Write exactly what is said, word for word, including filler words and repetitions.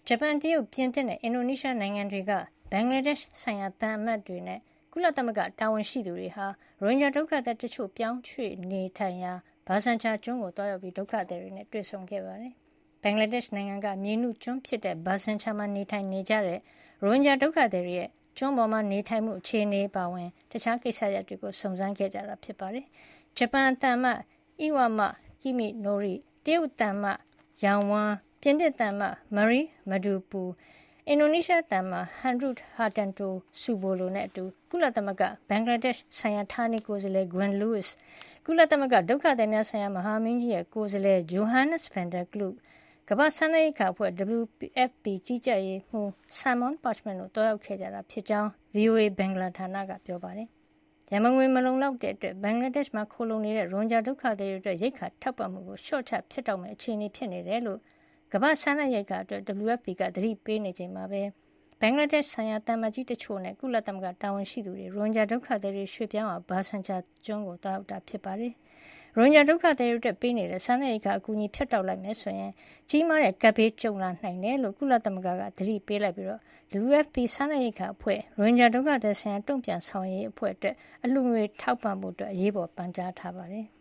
ဂျပန်တရုတ်ပြင်သစ်နဲ့အင်ဒိုနီးရှားနိုင်ငံတွေကဘင်္ဂလားဒေ့ရှ်ဆိုင်ရာသံအမတ်တွေနဲ့ကုလသမဂ္ဂတာဝန်ရှိသူတွေဟာရိုဟင်ဂျာဒုက္ခသည်တချို့ပြောင်းရွှေ့နေထိုင်ရာဘာဆန်ချာကျွန်းကိုတွားရောက်ပြီးဒုက္ခသည်တွေနဲ့တွေ့ဆုံခဲ့ပါတယ်။ဘင်္ဂလားဒေ့ရှ်နိုင်ငံကမြေနုကျွန်းဖြစ်တဲ့ဘာဆန်ချာမှာနေထိုင်နေကြတဲ့ရိုဟင်ဂျာဒုက္ခသည်တွေရဲ့ကျွန်းပေါ်မှာနေထိုင်မှုအခြေအနေပါဝင်တခြားကိစ္စရပ်တွေကိုစုံစမ်းခဲ့ကြတာဖြစ်ပါတယ်။ဂျပန်သံအမတ်အီဝမကိမိနိုရီတရုတ်သံအမတ်ယောင်ဝမ်ပြင်သစ်သံအမတ်မရီမဒူပူအင်ဒိုနီးရှားသံအမတ်ဟန်ဒရုတ်ဟာတန်တိုဆူဘိုလိုနဲ့အတူကုလသမဂ္ဂဘင်္ဂလားဒေ့ရှ်ဆိုင်ရာဌာနေကိုယ်စားလှယ်ဂွင်လူးစ်ကုလသမဂ္ဂဒုက္ခသည်များဆိုင်ရာမဟာမင်းကြီးရဲ့ကိုယ်စားလှယ်ဂျိုဟန်နက်စ်ဗန်ဒါကလုကမ္ဘာ့စားနပ်ရိက္ခာအဖွဲ့ ဒဘလျူ အက်ဖ် ပီ ကြီးကြပ်ရေးမှူးဆာမွန်ပတ်ချ်မန်တို့တွားရောက်ခဲ့ကြတာဖြစ်ကြောင်း ဗွီအိုအေ ဘင်္ဂလားဌာနကပြောပါတယ်။ရန်ပုံငွေမလုံလောက်တဲ့အတွက်ဘင်္ဂလားဒေ့ရှ်မှာခိုလှုံနေတဲ့ရိုဟင်ဂျာဒုက္ခသည်တွေအတွက်ရိက္ခာထောက်ပံ့မှုကိုလျှော့ချဖြတ်တောက်မယ့်အခြေအနေဖြစ်နေတယ်လို့ကမ္ဘာ့စားနပ်ရိက္ခာအတွက် ဒဘလျူ အက်ဖ် ပီ ကသတိပေးနေချိန်မှာပဲဘင်္ဂလားဒေ့ရှ်ဆိုင်ရာသံအမတ်ကြီးတချို့နဲ့ကုလသမဂ္ဂတာဝန်ရှိသူတွေရိုဟင်ဂျာဒုက္ခသည်တွေရွှေ့ပြောင်းရာဘာဆန်ချာကျွန်းကိုတွားရောက်တာဖြစ်ပါတယ်။ရိုဟင်ဂျာဒုက္ခသည်တွေအတွက်ပေးနေတဲ့စားနပ်ရိက္ခာအကူအညီဖြတ်တောက်လိုက်မယ်ဆိုရင်ကြီးမားတဲ့ကပ်ဘေးကြုံလာနိုင်တယ်လို့ကုလသမဂ္ဂကသတိပေးလိုက်ပြီး ဒဘလျူ အက်ဖ် ပီ စားနပ်ရိက္ခာအဖွဲ့ရိုဟင်ဂျာဒုက္ခသည်ဆိုင်ရာတုံ့ပြန်ဆောင်ရွက်ရေးအဖွဲ့အတွက်အလှူငွေထောက်ပံ့ဖို့အရေးပေါ်ပန်ကြားထားပါတယ်။